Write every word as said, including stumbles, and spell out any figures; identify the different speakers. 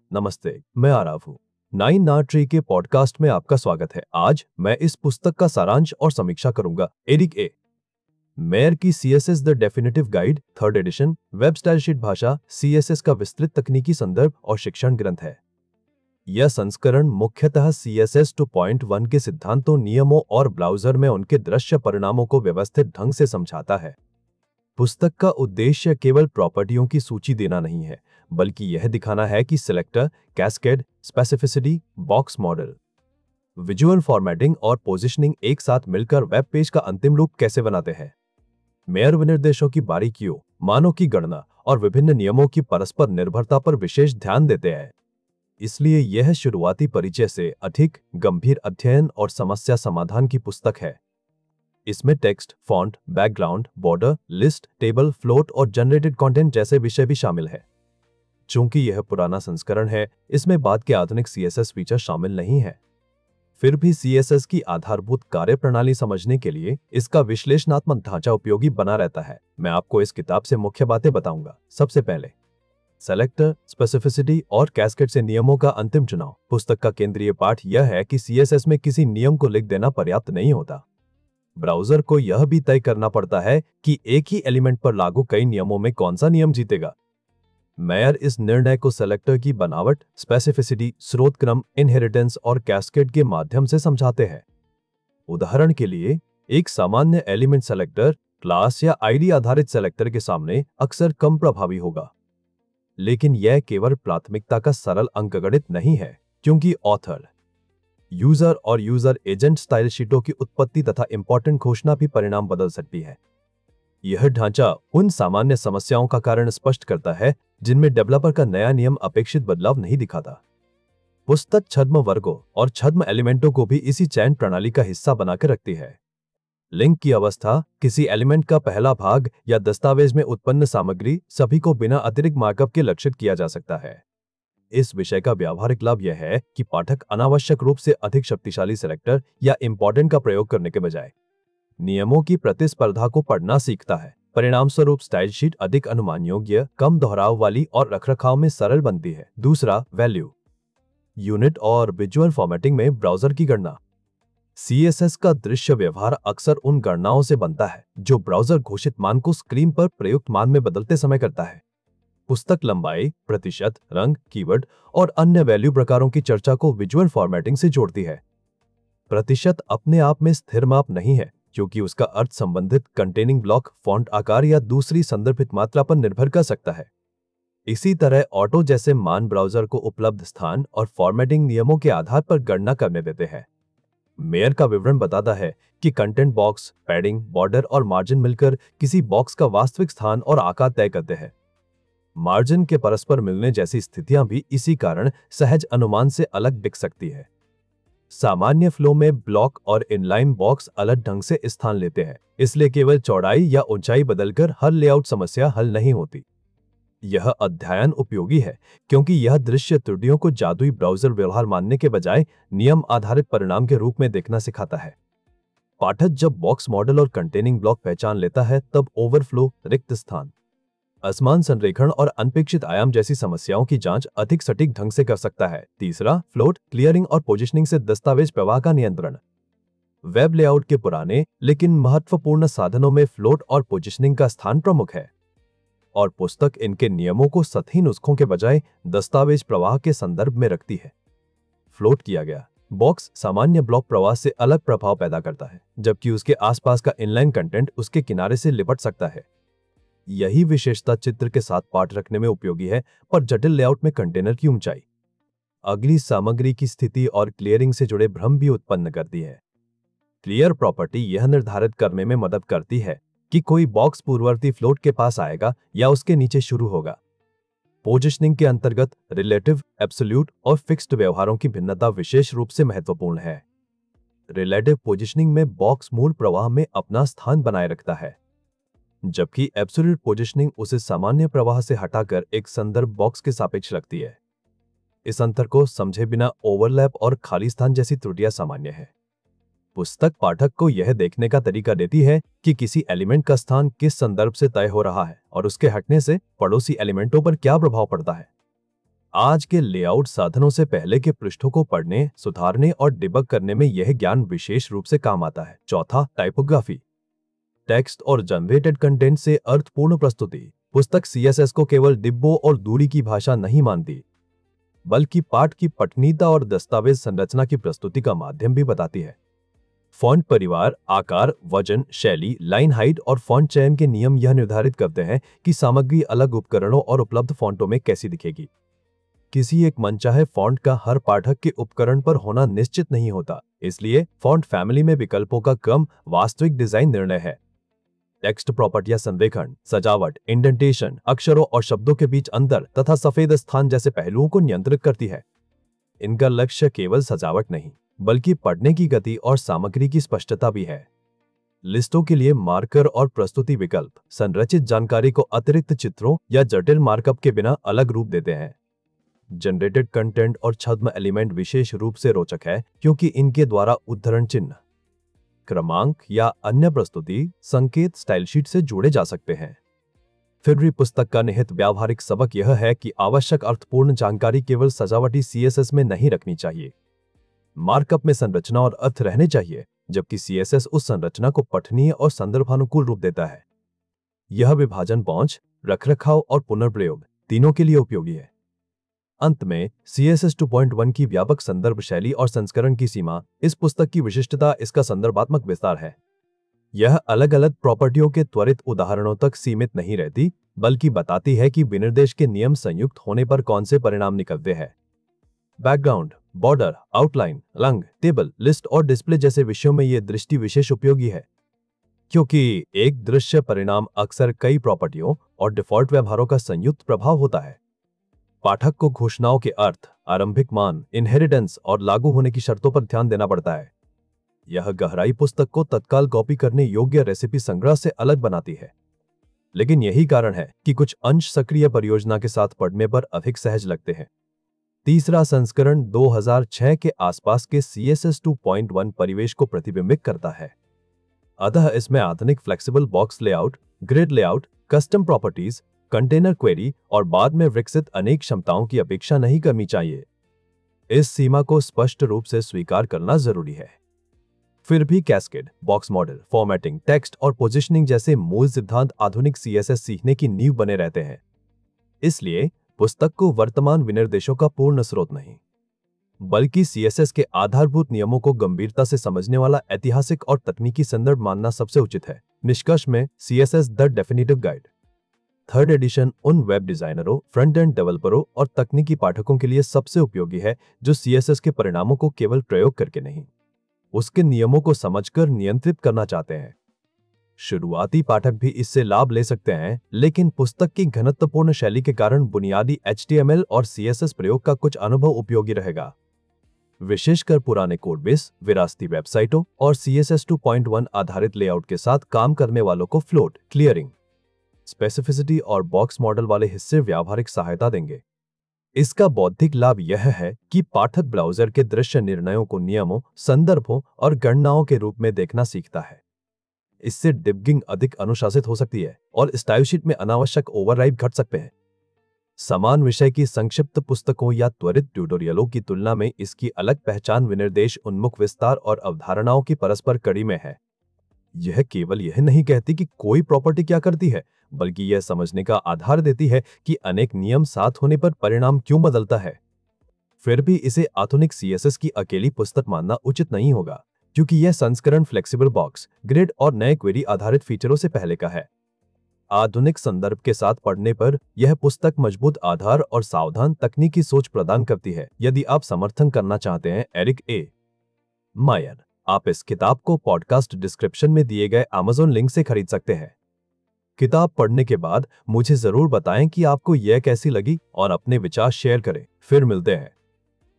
Speaker 1: नमस्ते, मैं आराव हूँ। नाइन नाट ट्री के पॉडकास्ट में आपका स्वागत है। आज मैं इस पुस्तक का सारांश और समीक्षा करूंगा। Eric A. मेयर की CSS the definitive guide, third edition, web style sheet भाषा, सीएसएस का विस्तृत तकनीकी संदर्भ और शिक्षण ग्रंथ है। यह संस्करण मुख्यतः सीएसएस टू पॉइंट वन के सिद्धांतों, नियमों और ब्राउज़र में उनके दृश्य परिणामों को व्यवस्थित ढंग से समझाता है। पुस्तक का उद्देश्य केवल प्रॉपर्टियों की सूची देना नहीं है, बल्कि यह दिखाना है कि selector, cascade, specificity, box model, visual formatting और पोजिशनिंग एक साथ मिलकर वेब पेज का अंतिम रूप कैसे बनाते हैं। मेयर विनिर्देशों की बारीकियों, मानों की गणना और विभिन्न नियमों की परस्पर निर्भरता पर विशेष ध्यान देते हैं। इसलिए यह शुरुआती परिचय से अधिक गंभीर अध्ययन और समस्या समाधान की पुस्तक है। इसमें text, font, background, border, list, table, float और जनरेटेड कंटेंट जैसे विषय भी शामिल है। चूंकि यह पुराना संस्करण है, इसमें बाद के आधुनिक सीएसएस फीचर शामिल नहीं है। फिर भी सीएसएस की आधारभूत कार्यप्रणाली समझने के लिए इसका विश्लेषणात्मक ढांचा उपयोगी बना रहता है। मैं आपको इस किताब से मुख्य बातें बताऊंगा। सबसे पहले, सेलेक्टर, स्पेसिफिसिटी और कैस्केड से नियमों का अंतिम चुनाव। पुस्तक का केंद्रीय पाठ यह है कि सीएसएस में किसी नियम को लिख देना पर्याप्त नहीं होता। ब्राउज़र को यह भी तय करना पड़ता है कि एक ही एलिमेंट पर लागू कई नियमों में कौन सा नियम जीतेगा। मेयर इस निर्णय को सेलेक्टर की बनावट, स्पेसिफिसिटी, स्रोत क्रम, इनहेरिटेंस और कैस्केड के माध्यम से समझाते हैं। उदाहरण के लिए, एक सामान्य एलिमेंट सेलेक्टर क्लास या आईडी आधारित सेलेक्टर के सामने अक्सर कम प्रभावी होगा। लेकिन यह केवल प्राथमिकता का सरल अंकगणित नहीं है, क्योंकि ऑथर, यूजर और यूजर एजेंट स्टाइल शीटों की उत्पत्ति तथा इंपॉर्टेंट घोषणा भी परिणाम बदल सकती है। यह ढांचा उन सामान्य समस्याओं का कारण स्पष्ट करता है जिनमें डेवलपर का नया नियम अपेक्षित बदलाव नहीं दिखाता। पुस्तक छद्म वर्गों और छद्म एलिमेंटों को भी इसी चयन प्रणाली का हिस्सा बनाकर रखती है। लिंक की अवस्था, किसी एलिमेंट का पहला भाग या दस्तावेज में उत्पन्न सामग्री, सभी को बिना अतिरिक्त मार्कअप के लक्षित किया जा सकता है। इस विषय का व्यावहारिक लाभ यह है कि पाठक अनावश्यक रूप से अधिक शक्तिशाली सेलेक्टर या इंपॉर्टेंट का प्रयोग करने के बजाय नियमों की प्रतिस्पर्धा को पढ़ना सीखता है। परिणामस्वरूप स्टाइल शीट अधिक अनुमान योग्य, कम दोहराव वाली और रखरखाव में सरल बनती है। दूसरा, वैल्यू, यूनिट और विजुअल फॉर्मेटिंग में ब्राउज़र की गणना। सीएसएस का दृश्य व्यवहार अक्सर उन गणनाओं से बनता है जो ब्राउज़र घोषित मान को स्क्रीन पर प्रयुक्त मान में बदलते समय करता है। पुस्तक लंबाई, प्रतिशत, रंग, कीवर्ड और अन्य वैल्यू प्रकारों की चर्चा को विजुअल फॉर्मेटिंग से जोड़ती है। प्रतिशत अपने आप में स्थिर माप नहीं है, क्योंकि उसका अर्थ संबंधित कंटेनिंग ब्लॉक, फॉन्ट आकार या दूसरी संदर्भित मात्रा पर निर्भर कर सकता है। इसी तरह ऑटो जैसे मान ब्राउज़र को उपलब्ध स्थान और फॉर्मेटिंग नियमों के आधार पर गणना करने देते हैं। मेयर का विवरण बताता है कि कंटेंट बॉक्स, पैडिंग, बॉर्डर और मार्जिन मिलकर किसी बॉक्स का वास्तविक स्थान और आकार तय करते हैं। मार्जिन के परस्पर मिलने जैसी स्थितियां भी इसी कारण सहज अनुमान से अलग दिख सकती है। सामान्य फ्लो में ब्लॉक और इनलाइन बॉक्स अलग ढंग से स्थान लेते हैं, इसलिए केवल चौड़ाई या ऊंचाई बदलकर हर लेआउट समस्या हल नहीं होती। यह अध्ययन उपयोगी है क्योंकि यह दृश्य त्रुटियों को जादुई ब्राउज़र व्यवहार मानने के बजाय नियम आधारित परिणाम के रूप में देखना सिखाता है। पाठक जब बॉक्स मॉडल और कंटेनिंग ब्लॉक पहचान लेता है, तब ओवरफ्लो, रिक्त स्थान, असमान संरेखण और अनपेक्षित आयाम जैसी समस्याओं की जांच अधिक सटीक ढंग से कर सकता है। तीसरा, फ्लोट, क्लियरिंग और पोजिशनिंग से दस्तावेज प्रवाह का नियंत्रण। वेब लेआउट के पुराने लेकिन महत्वपूर्ण साधनों में फ्लोट और पोजिशनिंग का स्थान प्रमुख है, और पुस्तक इनके नियमों को सतही नुस्खों के बजाय दस्तावेज प्रवाह के संदर्भ में रखती है। फ्लोट किया गया बॉक्स सामान्य ब्लॉक प्रवाह से अलग प्रभाव पैदा करता है, जबकि उसके आसपास का इनलाइन कंटेंट उसके किनारे से लिपट सकता है। यही विशेषता चित्र के साथ पाठ रखने में उपयोगी है, पर जटिल लेआउट में कंटेनर की ऊंचाई, अगली सामग्री की स्थिति और क्लियरिंग से जुड़े भ्रम भी उत्पन्न करती है। क्लियर प्रॉपर्टी यह निर्धारित करने में मदद करती है कि कोई बॉक्स पूर्ववर्ती फ्लोट के पास आएगा या उसके नीचे शुरू होगा। पोजिशनिंग के अंतर्गत रिलेटिव, एब्सोल्यूट और फिक्स्ड व्यवहारों की भिन्नता विशेष रूप से महत्वपूर्ण है। रिलेटिव पोजिशनिंग में बॉक्स मूल प्रवाह में अपना स्थान बनाए रखता है, जबकि एब्सोल्यूट पोजिशनिंग उसे सामान्य प्रवाह से हटाकर एक संदर्भ बॉक्स के सापेक्ष रखती है। इस अंतर को समझे बिना ओवरलैप और खाली स्थान जैसी त्रुटियां सामान्य है। पुस्तक पाठक को यह देखने का तरीका देती है कि किसी एलिमेंट का स्थान किस संदर्भ से तय हो रहा है और उसके हटने से पड़ोसी एलिमेंटों पर क्या प्रभाव पड़ता है। आज के लेआउट साधनों से पहले के पृष्ठों को पढ़ने, सुधारने और डिबग करने में यह ज्ञान विशेष रूप से काम आता है। चौथा, टाइपोग्राफी। टेक्स्ट और जनरेटेड कंटेंट से अर्थपूर्ण प्रस्तुति। पुस्तक सीएसएस को केवल डिब्बों और दूरी की भाषा नहीं मानती, बल्कि पाठ की पठनीयता और दस्तावेज संरचना की प्रस्तुति का माध्यम भी बताती है। फॉन्ट परिवार, आकार, वजन, शैली, लाइन हाइट और फॉन्ट चयन के नियम यह निर्धारित करते हैं कि सामग्री अलग उपकरणों और उपलब्ध फॉन्टों में कैसी दिखेगी। किसी एक मनचाहे फॉन्ट का हर पाठक के उपकरण पर होना निश्चित नहीं होता, इसलिए फॉन्ट फैमिली में विकल्पों का क्रम वास्तविक डिजाइन निर्णय है। टेक्स्ट प्रॉपर्टियां संरेखण, सजावट, इंडेंटेशन, अक्षरों और शब्दों के बीच अंतर तथा सफेद स्थान जैसे पहलुओं को नियंत्रित करती है। इनका लक्ष्य केवल सजावट नहीं, बल्कि पढ़ने की गति और सामग्री की स्पष्टता भी है। लिस्टों के लिए मार्कर और प्रस्तुति विकल्प संरचित जानकारी को अतिरिक्त चित्रों या जटिल मार्कअप के बिना अलग रूप देते हैं। जनरेटेड कंटेंट और छद्म एलिमेंट विशेष रूप से रोचक है, क्योंकि इनके द्वारा उद्धरण चिन्ह, क्रमांक या अन्य प्रस्तुति संकेत स्टाइल शीट से जोड़े जा सकते हैं। फिर भी पुस्तक का निहित व्यावहारिक सबक यह है कि आवश्यक अर्थपूर्ण जानकारी केवल सजावटी सीएसएस में नहीं रखनी चाहिए। मार्कअप में संरचना और अर्थ रहने चाहिए, जबकि सीएसएस उस संरचना को पठनीय और संदर्भानुकूल रूप देता है। यह विभाजन पहुंच, रखरखाव और पुनर्प्रयोग तीनों के लिए उपयोगी है। अंत में सीएसएस टू पॉइंट वन की व्यापक संदर्भ शैली और संस्करण की सीमा इस पुस्तक की विशिष्टता इसका संदर्भात्मक विस्तार है। यह अलग अलग प्रॉपर्टियों के त्वरित उदाहरणों तक सीमित नहीं रहती, बल्कि बताती है कि विनिर्देश के नियम संयुक्त होने पर कौन से परिणाम निकलते हैं। बैकग्राउंड, बॉर्डर, आउटलाइन, रंग, टेबल, लिस्ट और डिस्प्ले जैसे विषयों में यह दृष्टि विशेष उपयोगी है, क्योंकि एक दृश्य परिणाम अक्सर कई प्रॉपर्टियों और डिफॉल्ट व्यवहारों का संयुक्त प्रभाव होता है। पाठक को घोषणाओं के अर्थ, आरंभिक मान, इनहेरिटेंस और लागू होने की शर्तों पर ध्यान देना पड़ता है। यह गहराई पुस्तक को तत्काल कॉपी करने योग्य रेसिपी संग्रह से अलग बनाती है, लेकिन यही कारण है कि कुछ अंश सक्रिय परियोजना के साथ पढ़ने पर अधिक सहज लगते हैं। तीसरा संस्करण दो हज़ार छह के आसपास के सीएसएस टू पॉइंट वन परिवेश को प्रतिबिंबित करता है। अतः इसमें आधुनिक flexible box layout, grid layout, custom properties, container query और बाद में विकसित अनेक क्षमताओं की अपेक्षा नहीं करनी चाहिए। इस सीमा को स्पष्ट रूप से स्वीकार करना जरूरी है। फिर भी cascade, box model, formatting, text और पोजीशनिंग जैसे मूल सिद्धांत आधुनिक सीएसएस सीखने की नींव बने रहते हैं। इसलिए पुस्तक को वर्तमान विनिर्देशों का पूर्ण स्रोत नहीं, बल्कि सीएसएस के आधारभूत नियमों को गंभीरता से समझने वाला ऐतिहासिक और तकनीकी संदर्भ मानना सबसे उचित है। निष्कर्ष में CSS the definitive guide third edition उन वेब डिजाइनरों, फ्रंट एंड डेवलपरों और तकनीकी पाठकों के लिए सबसे उपयोगी है जो सीएसएस के परिणामों को केवल प्रयोग करके नहीं, उसके नियमों को समझकर नियंत्रित करना चाहते हैं। शुरुआती पाठक भी इससे लाभ ले सकते हैं, लेकिन पुस्तक की घनत्वपूर्ण शैली के कारण बुनियादी एचटीएमएल और सीएसएस प्रयोग का कुछ अनुभव उपयोगी रहेगा। विशेषकर पुराने कोडबेस, विरासती वेबसाइटों और सीएसएस टू पॉइंट वन आधारित लेआउट के साथ काम करने वालों को फ्लोट, क्लियरिंग, स्पेसिफिसिटी और बॉक्स मॉडल वाले हिस्से व्यावहारिक सहायता देंगे। इसका बौद्धिक लाभ यह है कि पाठक ब्राउज़र के दृश्य निर्णयों को नियमों, संदर्भों और गणनाओं के रूप में देखना सीखता है। इससे डिबगिंग अधिक अनुशासित हो सकती है और स्टाइल शीट में अनावश्यक ओवरराइड घट सकते हैं। समान विषय की संक्षिप्त पुस्तकों या त्वरित ट्यूटोरियलों की तुलना में इसकी अलग पहचान विनिर्देश उन्मुख विस्तार और अवधारणाओं की परस्पर कड़ी में है। यह केवल यह नहीं कहती कि कोई प्रॉपर्टी क्या करती है, बल्कि यह समझने का आधार देती है कि अनेक नियम साथ होने पर परिणाम क्यों बदलता है। फिर भी इसे आधुनिक सीएसएस की अकेली पुस्तक मानना उचित नहीं होगा, क्योंकि यह संस्करण फ्लेक्सिबल बॉक्स, ग्रिड और नए क्वेरी आधारित फीचरों से पहले का है। आधुनिक संदर्भ के साथ पढ़ने पर यह पुस्तक मजबूत आधार और सावधान तकनीकी सोच प्रदान करती है। यदि आप समर्थन करना चाहते हैं एरिक ए मायर, आप इस किताब को पॉडकास्ट डिस्क्रिप्शन में दिए गए अमेज़न लिंक से खरीद सकते हैं। किताब पढ़ने के बाद मुझे जरूर बताएं कि आपको यह कैसी लगी और अपने विचार शेयर करें। फिर मिलते हैं।